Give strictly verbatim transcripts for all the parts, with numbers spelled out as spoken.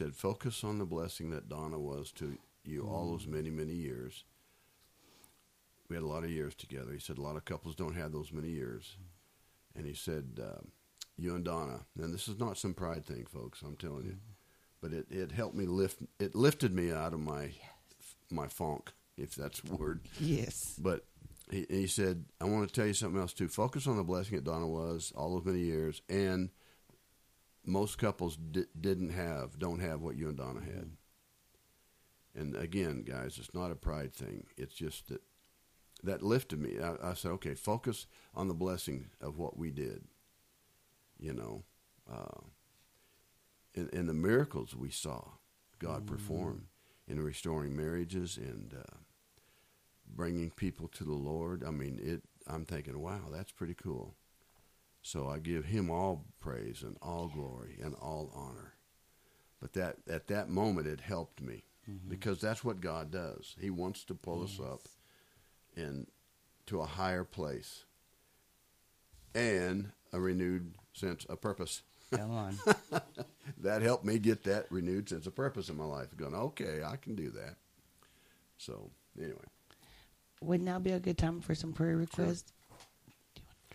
said, focus on the blessing that Donna was to you all those many, many years. We had a lot of years together. He said a lot of couples don't have those many years. And he said, uh, you and Donna, and this is not some pride thing, folks, I'm telling you, but it, it helped me lift, it lifted me out of my yes. my funk, if that's a word. Yes. But he, he said, I want to tell you something else, too. Focus on the blessing that Donna was all those many years, and most couples di- didn't have, don't have what you and Donna had. Mm-hmm. And again, guys, it's not a pride thing. It's just that that lifted me. I, I said, okay, focus on the blessing of what we did, you know, uh, and, and the miracles we saw God mm-hmm. perform in restoring marriages and uh, bringing people to the Lord. I mean, it. I'm thinking, wow, that's pretty cool. So I give him all praise and all glory and all honor. But that at that moment, it helped me mm-hmm. because that's what God does. He wants to pull yes. us up and to a higher place and a renewed sense of purpose. Come on. That helped me get that renewed sense of purpose in my life. Going, okay, I can do that. So, anyway. Would now be a good time for some prayer requests? Sure. Do you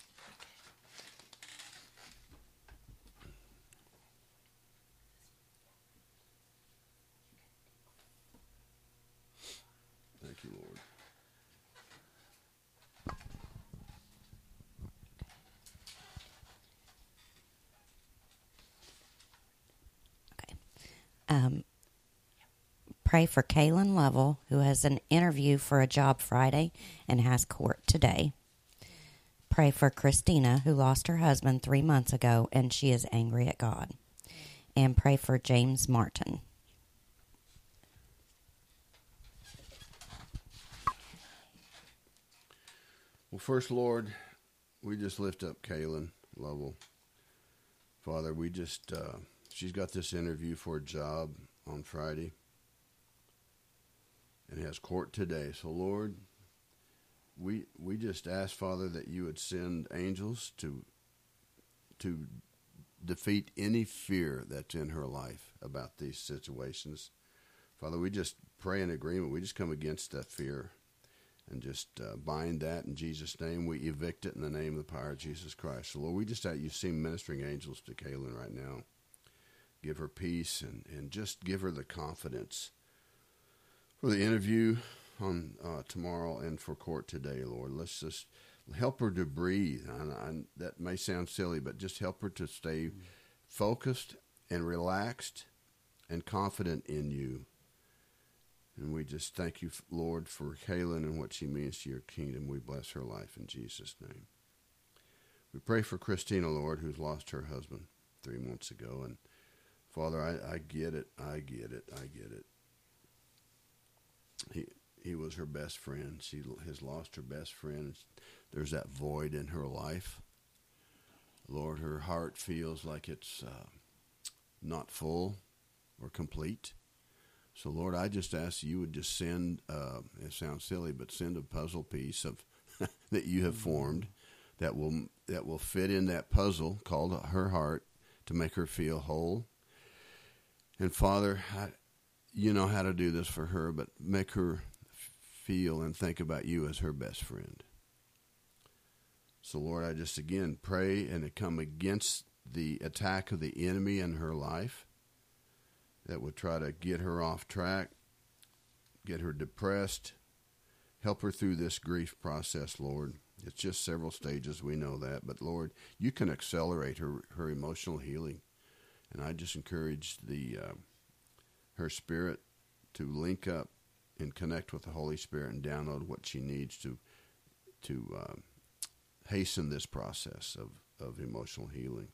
want to try? Thank you, Lord. Um, pray for Kaylin Lovell, who has an interview for a job Friday and has court today. Pray for Christina, who lost her husband three months ago, and she is angry at God. And pray for James Martin. Well, first, Lord, we just lift up Kaylin Lovell. Father, we just... Uh, She's got this interview for a job on Friday and has court today. So, Lord, we we just ask, Father, that you would send angels to to defeat any fear that's in her life about these situations. Father, we just pray in agreement. We just come against that fear and just uh, bind that in Jesus' name. We evict it in the name of the power of Jesus Christ. So, Lord, we just ask you see ministering angels to Kaylin right now. Give her peace and, and just give her the confidence for the interview on uh, tomorrow and for court today, Lord. Let's just help her to breathe. And, and that may sound silly, but just help her to stay focused and relaxed and confident in you. And we just thank you, Lord, for Kaylin and what she means to your kingdom. We bless her life in Jesus' name. We pray for Christina, Lord, who's lost her husband three months ago. And Father, I, I get it. I get it. I get it. He he was her best friend. She has lost her best friend. There's that void in her life. Lord, her heart feels like it's uh, not full or complete. So, Lord, I just ask you would just send, uh, it sounds silly, but send a puzzle piece of that you have formed that will that will fit in that puzzle called her heart to make her feel whole. And Father, I, you know how to do this for her, but make her feel and think about you as her best friend. So, Lord, I just again pray and come against the attack of the enemy in her life that would try to get her off track, get her depressed, help her through this grief process, Lord. It's just several stages, we know that, but Lord, you can accelerate her, her emotional healing. And I just encourage the uh, her spirit to link up and connect with the Holy Spirit and download what she needs to to uh, hasten this process of, of emotional healing.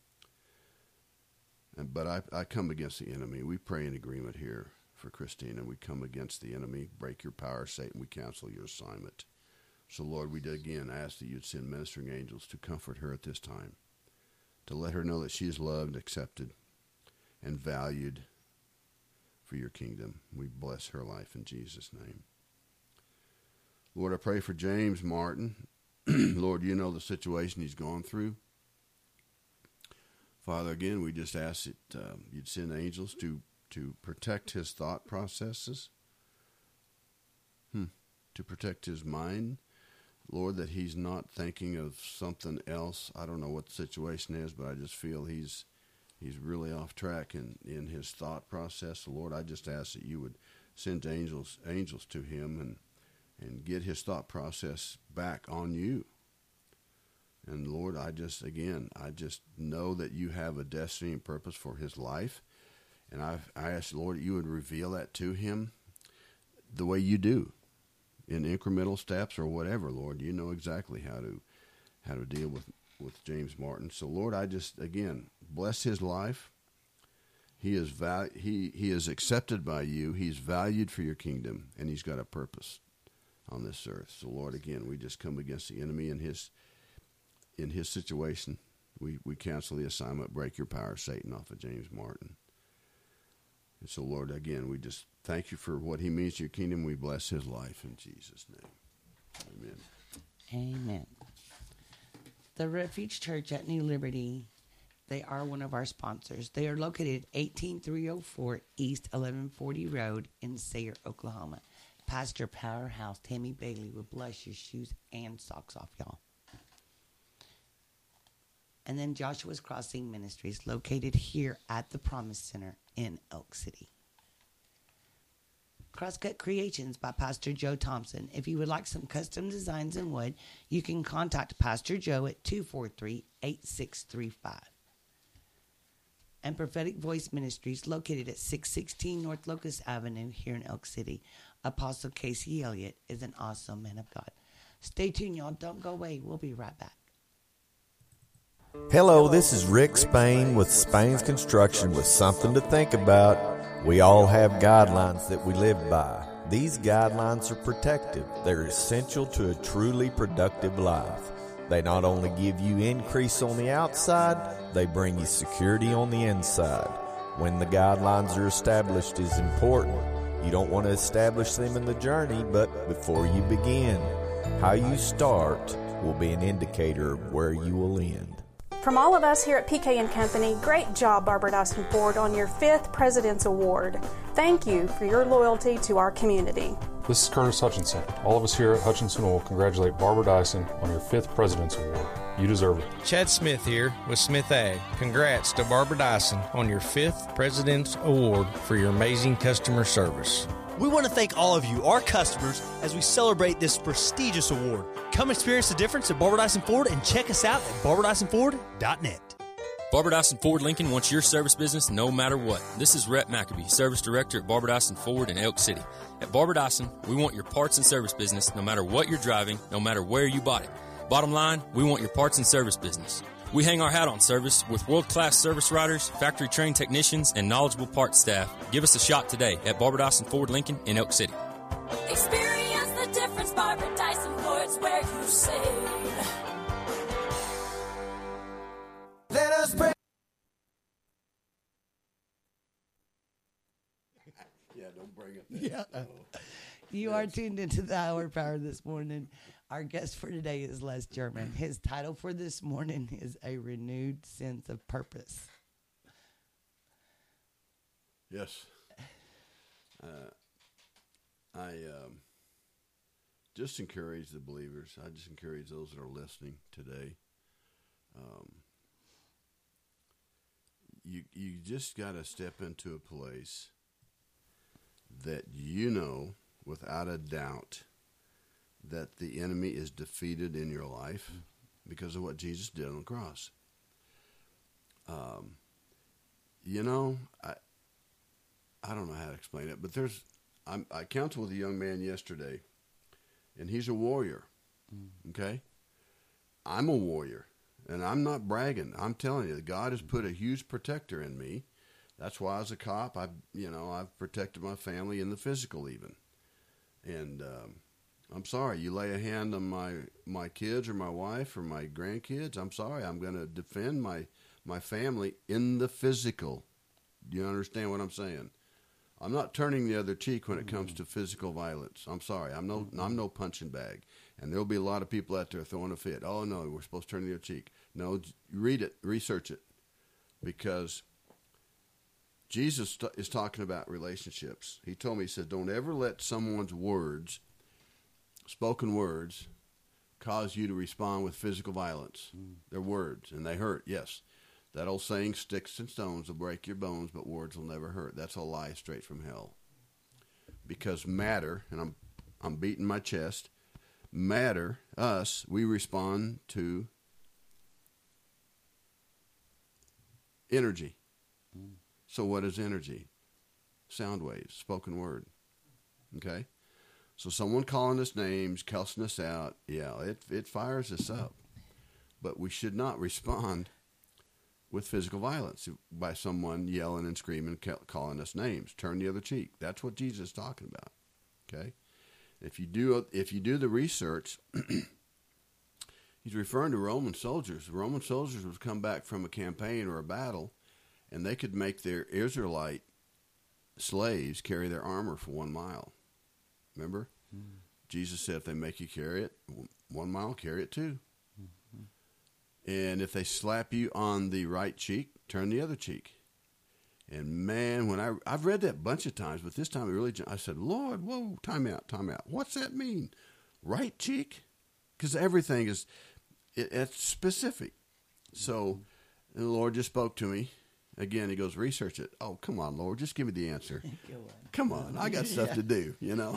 And, but I, I come against the enemy. We pray in agreement here for Christina. We come against the enemy. Break your power, Satan. We cancel your assignment. So, Lord, we again ask that you'd send ministering angels to comfort her at this time, to let her know that she is loved, accepted, and valued for your kingdom. We bless her life in Jesus' name. Lord, I pray for James Martin. Lord, you know the situation he's gone through. Father, again, we just ask that um, you'd send angels to, to protect his thought processes, hmm, to protect his mind. Lord, that he's not thinking of something else. I don't know what the situation is, but I just feel he's he's really off track in, in his thought process. So Lord, I just ask that you would send angels angels to him and and get his thought process back on you. And Lord, I just, again, I just know that you have a destiny and purpose for his life. And I I ask, Lord, that you would reveal that to him the way you do, in incremental steps or whatever, Lord. You know exactly how to how to deal with, with James Martin. So, Lord, I just, again, bless his life. He is val- he he is accepted by you. He's valued for your kingdom, and he's got a purpose on this earth. So, Lord, again, we just come against the enemy in his in his situation. We we cancel the assignment, break your power, Satan, off of James Martin. And so, Lord, again, we just thank you for what he means to your kingdom. We bless his life in Jesus' name. Amen. Amen. The Refuge Church at New Liberty, they are one of our sponsors. They are located at eighteen three oh four East eleven forty Road in Sayre, Oklahoma. Pastor Powerhouse Tammy Bailey will bless your shoes and socks off, y'all. And then Joshua's Crossing Ministries, located here at the Promise Center in Elk City. Crosscut Creations by Pastor Joe Thompson. If you would like some custom designs in wood, you can contact Pastor Joe at two four three, eight six three five. And Prophetic Voice Ministries, located at six sixteen North Locust Avenue here in Elk City. Apostle Casey Elliott is an awesome man of God. Stay tuned, y'all. Don't go away. We'll be right back. Hello, this is Rick Spain with Spain's Construction with something to think about. We all have guidelines that we live by. These guidelines are protective. They're essential to a truly productive life. They not only give you increase on the outside, they bring you security on the inside. When the guidelines are established is important. You don't want to establish them in the journey, but before you begin. How you start will be an indicator of where you will end. From all of us here at P K and Company, great job, Barbara Dyson Ford, on your fifth President's Award. Thank you for your loyalty to our community. This is Curtis Hutchinson. All of us here at Hutchinson will congratulate Barbara Dyson on your fifth President's Award. You deserve it. Chad Smith here with Smith Ag. Congrats to Barbara Dyson on your fifth President's Award for your amazing customer service. We want to thank all of you, our customers, as we celebrate this prestigious award. Come experience the difference at Barbara Dyson Ford and check us out at barbara dyson ford dot net. Barbara Dyson Ford Lincoln wants your service business no matter what. This is Rhett McAbee, Service Director at Barbara Dyson Ford in Elk City. At Barbara Dyson, we want your parts and service business no matter what you're driving, no matter where you bought it. Bottom line, we want your parts and service business. We hang our hat on service with world-class service writers, factory-trained technicians, and knowledgeable parts staff. Give us a shot today at Barbara Dyson Ford Lincoln in Elk City. Experience the difference, Barbara Dyson Ford's where you save. Let us pray. Yeah, don't bring it there. Yeah. You yes. are tuned into the Hour Power this morning. Our guest for today is Les German. His title for this morning is A Renewed Sense of Purpose. Yes. Uh, I um, just encourage the believers. I just encourage those that are listening today. Um, you you just got to step into a place that you know without a doubt that the enemy is defeated in your life because of what Jesus did on the cross. Um, you know, I I don't know how to explain it, but there's I'm, I counseled with a young man yesterday, and he's a warrior. Mm. Okay, I'm a warrior, and I'm not bragging. I'm telling you, God has put a huge protector in me. That's why, as a cop, I you know I've protected my family in the physical even, and. Um, I'm sorry, you lay a hand on my, my kids or my wife or my grandkids, I'm sorry, I'm going to defend my, my family in the physical. Do you understand what I'm saying? I'm not turning the other cheek when it comes to physical violence. I'm sorry, I'm no I'm no punching bag. And there'll be a lot of people out there throwing a fit. Oh, no, we're supposed to turn the other cheek. No, read it, research it. because Jesus is talking about relationships. He told me, he said, don't ever let someone's words, spoken words, cause you to respond with physical violence. Mm. They're words, and they hurt, yes. That old saying, sticks and stones will break your bones, but words will never hurt. That's a lie straight from hell. Because matter, and I'm I'm beating my chest, matter, us, we respond to energy. Mm. So what is energy? Sound waves, spoken word. Okay? So someone calling us names, cussing us out, yeah, it it fires us up. But we should not respond with physical violence by someone yelling and screaming, calling us names. Turn the other cheek. That's what Jesus is talking about. Okay? If you do if you do the research, he's referring to Roman soldiers. Roman soldiers would come back from a campaign or a battle, and they could make their Israelite slaves carry their armor for one mile. Remember? Mm-hmm. Jesus said if they make you carry it one mile, carry it too. Mm-hmm. And if they slap you on the right cheek, turn the other cheek. And man, when I, I've read that a bunch of times, but this time it really, I said, Lord, whoa, time out, time out. What's that mean? Right cheek? Because everything is, it, it's specific. So the Lord just spoke to me. Again, he goes, research it. Oh, come on, Lord, just give me the answer. Come on, I got stuff yeah. to do, you know.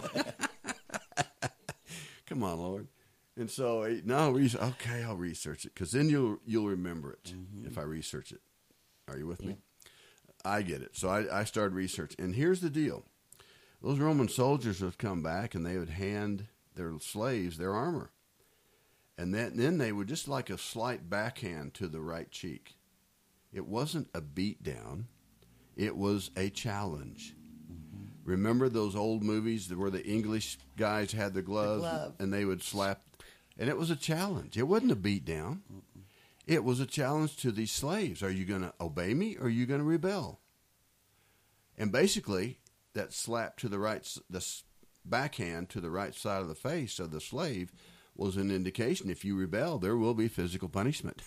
Come on, Lord. And so, no, okay, I'll research it, because then you'll you'll remember it mm-hmm. if I research it. Are you with yeah. me? I get it. So I, I started research. And here's the deal. Those Roman soldiers would come back, and they would hand their slaves their armor. And then, then they would just like a slight backhand to the right cheek. It wasn't a beat down. It was a challenge. Mm-hmm. Remember those old movies where the English guys had their gloves the glove. and they would slap? And it was a challenge. It wasn't a beat down. Mm-mm. It was a challenge to these slaves. Are you going to obey me or are you going to rebel? And basically, that slap to the right, the backhand to the right side of the face of the slave was an indication if you rebel, there will be physical punishment.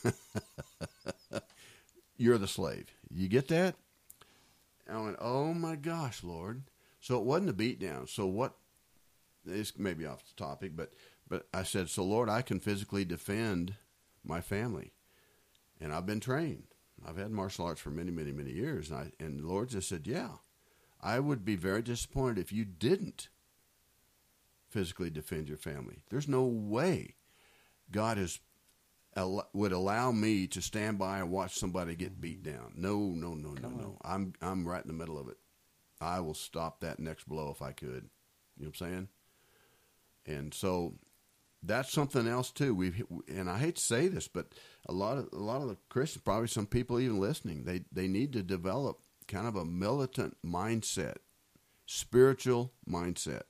You're the slave. You get that? And I went, oh my gosh, Lord. So it wasn't a beat down. So what, this may be off the topic, but, but I said, so Lord, I can physically defend my family. And I've been trained. I've had martial arts for many, many, many years. And, I, and the Lord just said, yeah, I would be very disappointed if you didn't physically defend your family. There's no way God is would allow me to stand by and watch somebody get beat down. No, no, no, no, no. I'm I'm right in the middle of it. I will stop that next blow if I could. You know what I'm saying? And so that's something else too. We've and I hate to say this, but a lot of a lot of the Christians, probably some people even listening, they they need to develop kind of a militant mindset, spiritual mindset.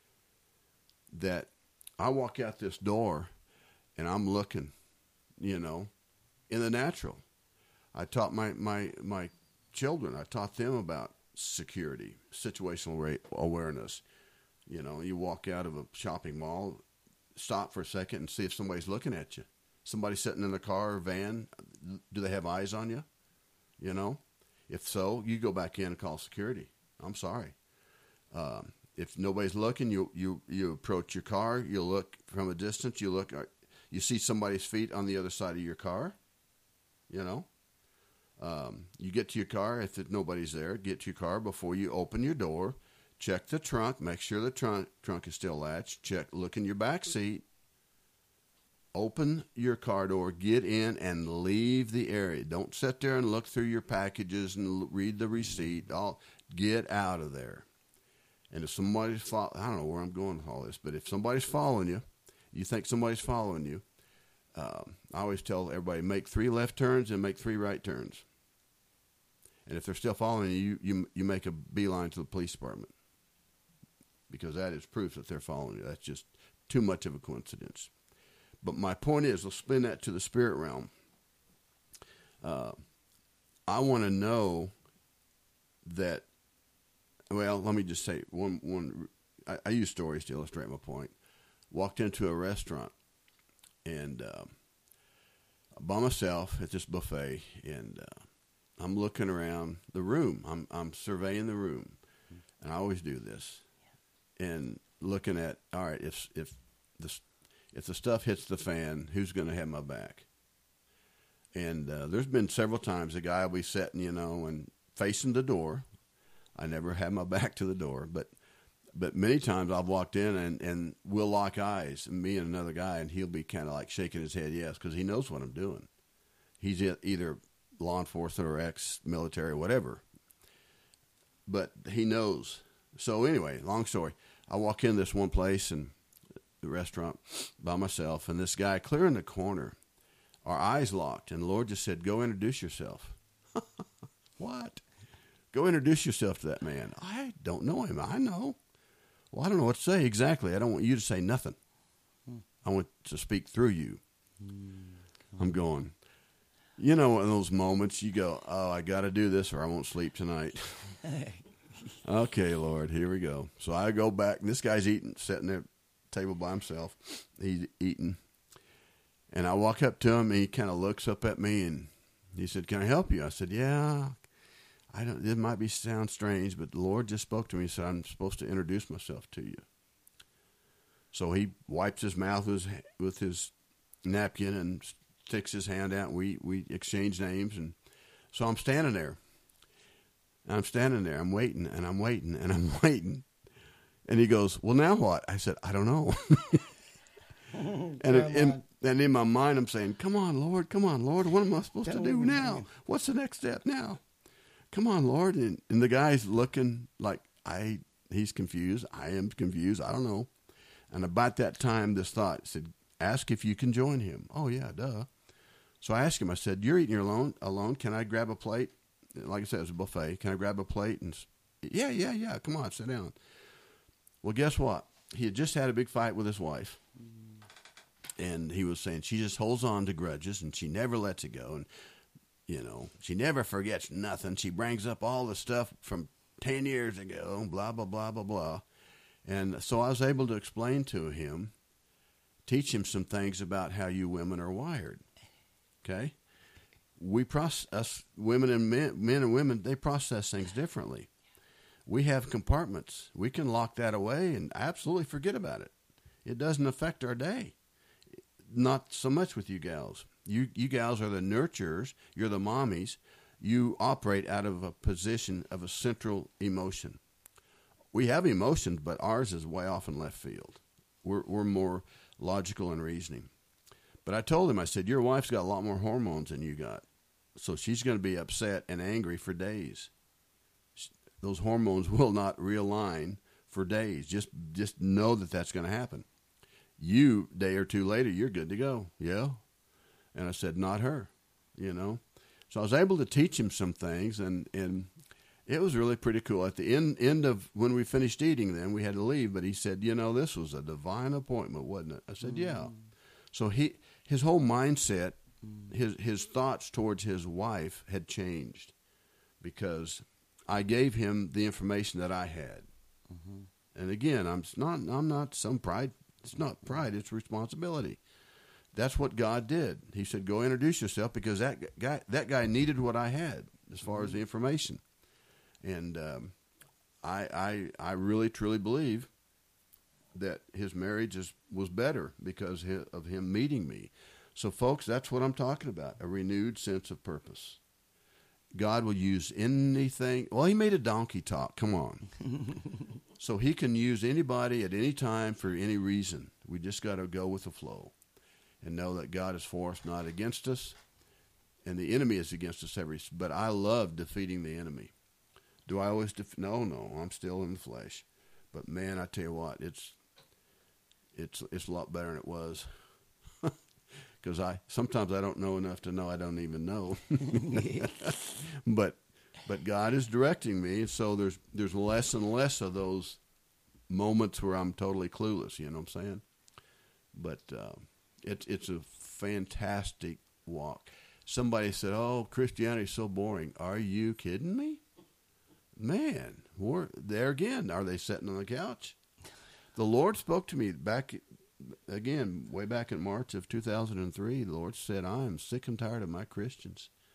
That I walk out this door and I'm looking, you know, in the natural. I taught my, my, my children, I taught them about security, situational awareness. You know, you walk out of a shopping mall, stop for a second and see if somebody's looking at you. Somebody sitting in a car or van, do they have eyes on you? You know? If so, you go back in and call security. I'm sorry. Um, if nobody's looking, you, you, you approach your car, you look from a distance, you look, you see somebody's feet on the other side of your car, you know. Um, you get to your car, if nobody's there, get to your car before you open your door, check the trunk, make sure the trunk, trunk is still latched, check, look in your back seat, open your car door, get in and leave the area. Don't sit there and look through your packages and read the receipt. All, get out of there. And if somebody's follow, I don't know where I'm going with all this, but if somebody's following you, you think somebody's following you, um, I always tell everybody, make three left turns and make three right turns. And if they're still following you, you, you, you make a beeline to the police department. Because that is proof that they're following you. That's just too much of a coincidence. But my point is, let's spin that to the spirit realm. Uh, I want to know that, well, let me just say one, one I, I use stories to illustrate my point. Walked into a restaurant and uh, by myself at this buffet, and uh, I'm looking around the room. I'm I'm surveying the room, and I always do this, and looking at all right if if the if the stuff hits the fan, who's going to have my back? And uh, there's been several times the guy will be sitting, you know, and facing the door. I never have my back to the door, but but many times I've walked in and, and we'll lock eyes, me and another guy, and he'll be kind of like shaking his head yes, because he knows what I'm doing. He's either law enforcement or ex-military or whatever, but he knows. So anyway, long story. I walk in this one place and the restaurant by myself, and this guy clear in the corner, our eyes locked, and the Lord just said, "Go introduce yourself." What? Go introduce yourself to that man. I don't know him. I know. Well, I don't know what to say exactly. I don't want you to say nothing. Hmm. I want to speak through you. Hmm. I'm going, you know, in those moments you go, oh, I got to do this or I won't sleep tonight. Okay, Lord, here we go. So I go back, and this guy's eating, sitting at the table by himself. He's eating. And I walk up to him, and he kind of looks up at me, and he said, "Can I help you?" I said, "Yeah. I don't. It might be sound strange, but the Lord just spoke to me and said I'm supposed to introduce myself to you." So he wipes his mouth with his, with his napkin and sticks his hand out. And we we exchange names, and so I'm standing there. I'm standing there. I'm waiting, and I'm waiting, and I'm waiting. And he goes, "Well, now what?" I said, "I don't know." and in, in, and in my mind, I'm saying, "Come on, Lord. Come on, Lord. What am I supposed Tell to do now? Man. What's the next step now? Come on, Lord." And, and the guy's looking like I. He's confused. I am confused. I don't know. And about that time, this thought said, "Ask if you can join him." Oh, yeah, duh. So I asked him, I said, "You're eating alone, alone. Can I grab a plate?" Like I said, it was a buffet. Can I grab a plate? And yeah, yeah, yeah. Come on, sit down. Well, guess what? He had just had a big fight with his wife. And he was saying she just holds on to grudges and she never lets it go. And, you know, she never forgets nothing. She brings up all the stuff from ten years ago, blah, blah, blah, blah, blah. And so I was able to explain to him, teach him some things about how you women are wired. Okay? We process, us women and men, men and women, they process things differently. We have compartments. We can lock that away and absolutely forget about it. It doesn't affect our day. Not so much with you gals. You you gals are the nurturers. You're the mommies. You operate out of a position of a central emotion. We have emotions, but ours is way off in left field. We're we're more logical and reasoning. But I told him, I said, your wife's got a lot more hormones than you got. So she's going to be upset and angry for days. Those hormones will not realign for days. Just just know that that's going to happen. You, day or two later, you're good to go. Yeah. And I said, not her, you know. So I was able to teach him some things, and, and it was really pretty cool. At the end end of when we finished eating then, we had to leave, but he said, you know, this was a divine appointment, wasn't it? I said, mm. yeah. So he his whole mindset, mm. his his thoughts towards his wife had changed because I gave him the information that I had. Mm-hmm. And again, I'm not I'm not some pride. It's not pride. It's responsibility. That's what God did. He said, "Go introduce yourself," because that guy that guy needed what I had as far mm-hmm. as the information. And um, I I I really truly believe that his marriage is was better because of him meeting me. So, folks, that's what I'm talking about: a renewed sense of purpose. God will use anything. Well, he made a donkey talk. Come on. So he can use anybody at any time for any reason. We just got to go with the flow and know that God is for us, not against us. And the enemy is against us every. But I love defeating the enemy. Do I always def- No, no. I'm still in the flesh. But, man, I tell you what, it's it's it's a lot better than it was. Because I sometimes I don't know enough to know I don't even know. but but God is directing me, and so there's there's less and less of those moments where I'm totally clueless. You know what I'm saying? But uh, it's it's a fantastic walk. Somebody said, "Oh, Christianity's so boring." Are you kidding me? Man, we're, there again. Are they sitting on the couch? The Lord spoke to me back. Again, way back in March of two thousand three, the Lord said, "I am sick and tired of my Christians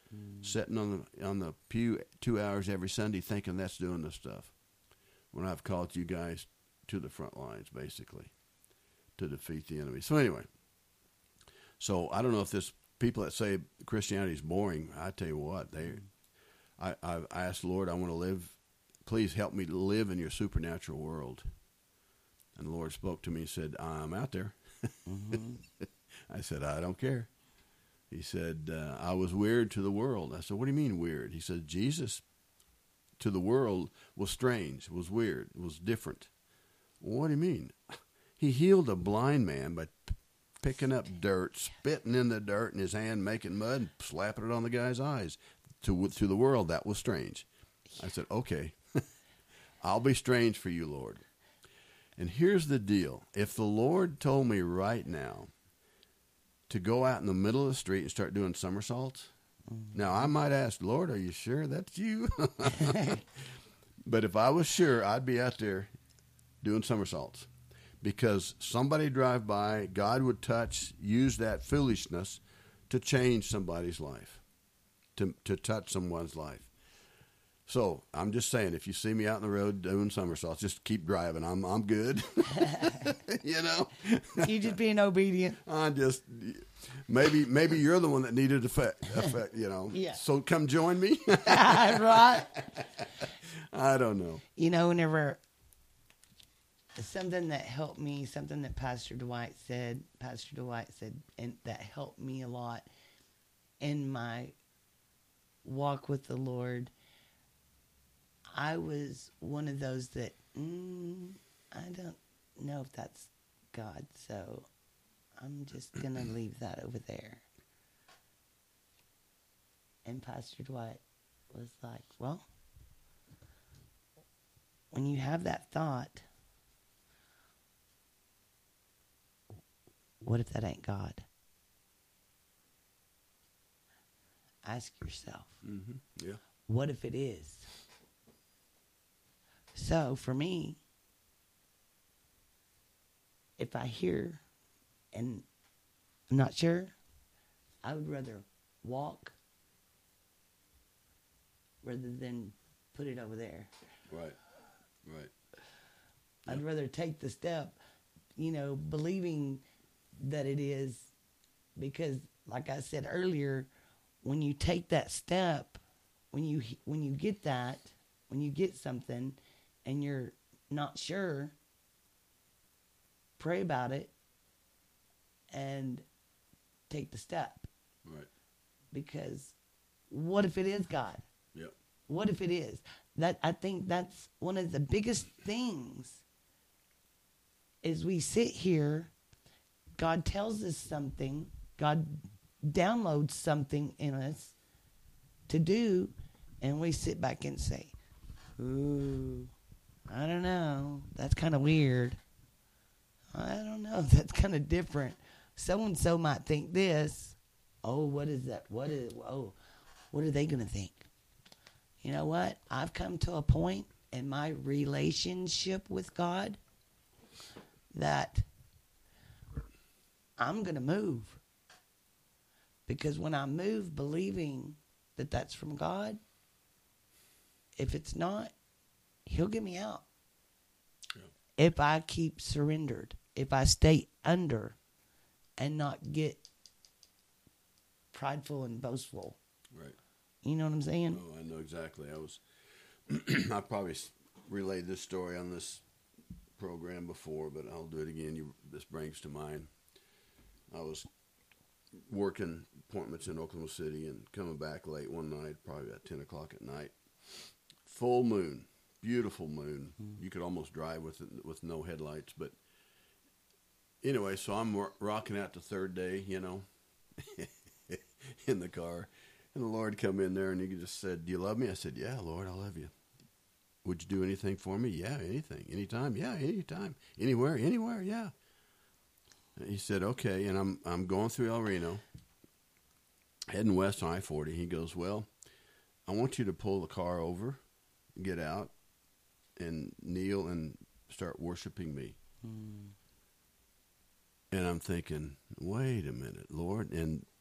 mm. sitting on the on the pew two hours every Sunday thinking that's doing the stuff. When I've called you guys to the front lines, basically, to defeat the enemy. So anyway, so I don't know if this people that say Christianity is boring, I tell you what, they, I, I've asked the Lord, I want to live, please help me to live in your supernatural world. And the Lord spoke to me and said, I'm out there. Mm-hmm. I said, I don't care. He said, uh, I was weird to the world. I said, what do you mean weird? He said, Jesus to the world was strange, was weird, was different. What do you mean? He healed a blind man by p- picking up dirt, spitting in the dirt in his hand, making mud, and slapping it on the guy's eyes. To, to the world, that was strange. I said, okay, I'll be strange for you, Lord. And here's the deal. If the Lord told me right now to go out in the middle of the street and start doing somersaults, mm-hmm. now I might ask, Lord, are you sure that's you? But if I was sure, I'd be out there doing somersaults. Because somebody drive by, God would touch, use that foolishness to change somebody's life, to to touch someone's life. So I'm just saying, if you see me out on the road doing somersaults, just keep driving. I'm I'm good. You know, you just being obedient. I just maybe maybe you're the one that needed effect. effect you know. Yeah. So come join me. Right. I don't know. You know, whenever something that helped me, something that Pastor Dwight said, Pastor Dwight said, and that helped me a lot in my walk with the Lord. I was one of those that, mm, I don't know if that's God, so I'm just going to leave that over there. And Pastor Dwight was like, well, when you have that thought, what if that ain't God? Ask yourself, mm-hmm. yeah. What if it is? So for me, if I hear and I'm not sure, I would rather walk rather than put it over there. Right, right. I'd yep. rather take the step, you know, believing that it is, because like I said earlier, when you take that step, when you when you get that, when you get something and you're not sure, pray about it and take the step. Right. Because what if it is God? Yep. What if it is? That I think that's one of the biggest things is we sit here, God tells us something, God downloads something in us to do, and we sit back and say, ooh, I don't know. That's kind of weird. I don't know. That's kind of different. So-and-so might think this. Oh, what is that? What is, oh, what are they going to think? You know what? I've come to a point in my relationship with God that I'm going to move. Because when I move believing that that's from God, if it's not, He'll get me out. Yeah. If I keep surrendered, if I stay under and not get prideful and boastful. Right. You know what I'm saying? Oh, I know exactly. I was, I probably relayed this story on this program before, but I'll do it again. You, this brings to mind. I was working appointments in Oklahoma City and coming back late one night, probably at ten o'clock at night. Full moon, beautiful moon. Mm. You could almost drive with it with no headlights. But anyway, so I'm rocking out the third day, you know, in the car. And the Lord come in there and He just said, do you love me? I said, yeah, Lord, I love you. Would you do anything for me? Yeah, anything. Anytime? Yeah, anytime. Anywhere? Anywhere? Yeah. He said, okay, and I'm I'm going through El Reno, heading west on I forty. He goes, well, I want you to pull the car over, get out, and kneel and start worshiping me. Mm. And I'm thinking, wait a minute, Lord. And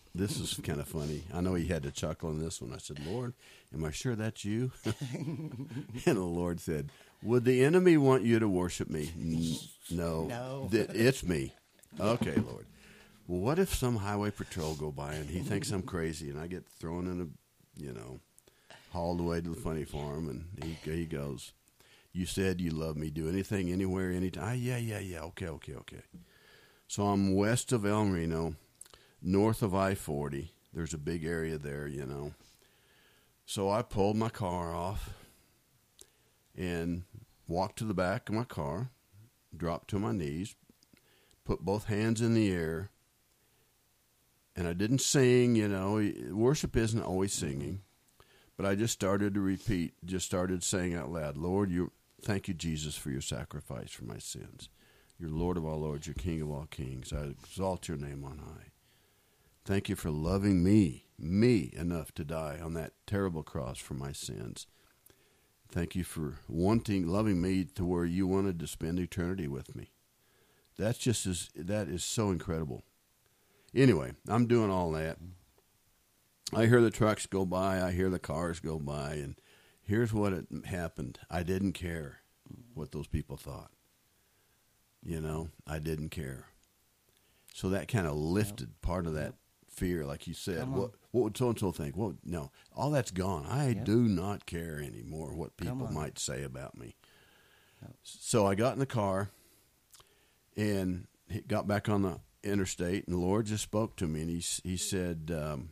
this is kind of funny. I know he had to chuckle on this one. I said, Lord, am I sure that's you? And the Lord said, would the enemy want you to worship me? N- no. No. Th- it's me. Okay, Lord. Well, what if some highway patrol go by and he thinks I'm crazy and I get thrown in a, you know, hauled away to the funny farm, and he, he goes, you said you love me. Do anything, anywhere, anytime. Ah, yeah, yeah, yeah. Okay, okay, okay. So I'm west of El Reno, north of I forty. There's a big area there, you know. So I pulled my car off and walked to the back of my car, dropped to my knees, put both hands in the air, and I didn't sing, you know. Worship isn't always singing. But I just started to repeat, just started saying out loud, Lord, you, thank you, Jesus, for your sacrifice for my sins. You're Lord of all lords, you're King of all kings. I exalt your name on high. Thank you for loving me, me enough to die on that terrible cross for my sins. Thank you for wanting, loving me to where you wanted to spend eternity with me. That's just as, that is so incredible. Anyway, I'm doing all that. I hear the trucks go by, I hear the cars go by, and here's what it happened. I didn't care what those people thought. You know, I didn't care. So that kind of lifted yep. part of that fear, like you said. What what would so-and-so think? Well, no, all that's gone. I yep. do not care anymore what people might say about me. Yep. So I got in the car and got back on the interstate, and the Lord just spoke to me, and he, he said, um,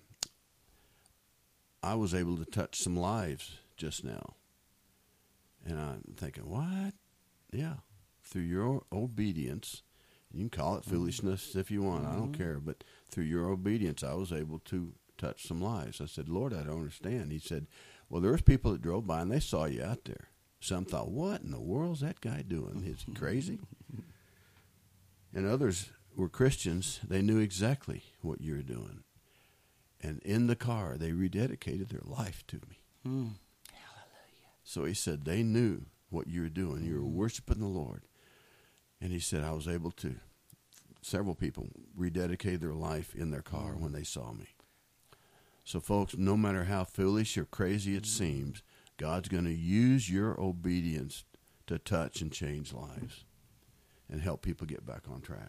I was able to touch some lives just now. And I'm thinking, what? Yeah, through your obedience, you can call it foolishness if you want, mm-hmm. I don't care, but through your obedience, I was able to touch some lives. I said, Lord, I don't understand. He said, well, there was people that drove by and they saw you out there. Some thought, what in the world's that guy doing? Is he crazy? And others were Christians. They knew exactly what you were doing. And in the car, they rededicated their life to me. Mm. So he said, they knew what you were doing. You were worshiping the Lord. And he said, I was able to, several people rededicated their life in their car when they saw me. So folks, no matter how foolish or crazy it seems, God's going to use your obedience to touch and change lives and help people get back on track.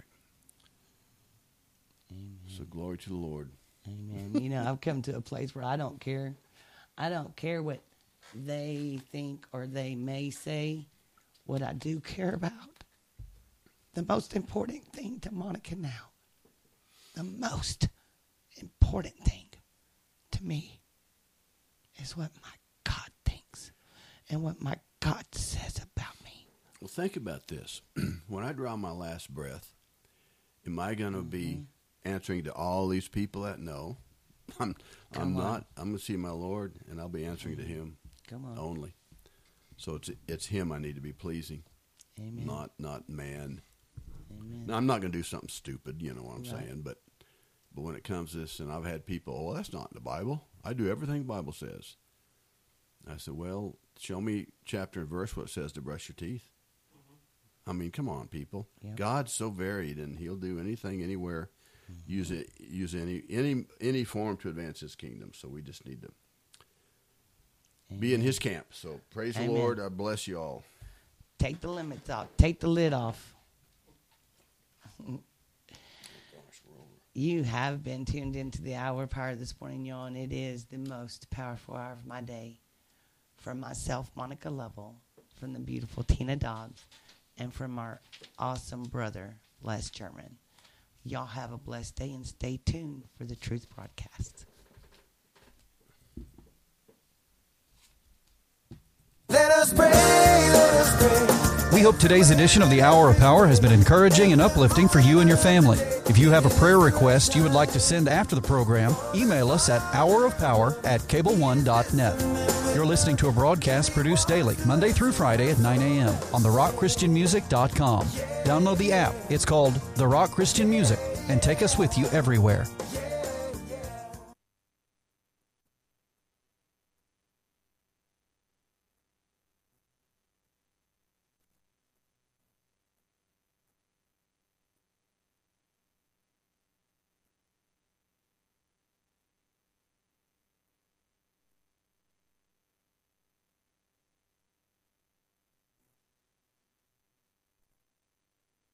Amen. So glory to the Lord. Amen. You know, I've come to a place where I don't care. I don't care what they think or they may say. What I do care about, the most important thing to Monica now, the most important thing to me is what my God thinks and what my God says about me. Well, think about this. When I draw my last breath, am I going to mm-hmm. be answering to all these people that no? I'm Come I'm on. not. I'm going to see my Lord, and I'll be answering mm-hmm. to him Come on. only. So it's it's him I need to be pleasing, Amen. not not man. Amen. Now, I'm not going to do something stupid, you know what I'm Right. saying, but but when it comes to this, and I've had people, oh, well, that's not in the Bible. I do everything the Bible says. I said, well, show me chapter and verse what it says to brush your teeth. I mean, come on, people. Yep. God's so varied, and he'll do anything, anywhere, mm-hmm. use it, use any any any form to advance his kingdom. So we just need to Amen. Be in his camp. So praise Amen. the Lord. I bless you all. Take the limits off. Take the lid off. You have been tuned into the hour of power this morning, y'all, and it is the most powerful hour of my day. From myself, Monica Lovell, from the beautiful Tina Dodds, and from our awesome brother, Les German. Y'all have a blessed day and stay tuned for the Truth Broadcast. Let us pray, let us pray. We hope today's edition of the Hour of Power has been encouraging and uplifting for you and your family. If you have a prayer request you would like to send after the program, email us at hourofpower at cable one dot net. You're listening to a broadcast produced daily, Monday through Friday at nine a.m. on the rock christian music dot com. Download the app. It's called The Rock Christian Music, and take us with you everywhere.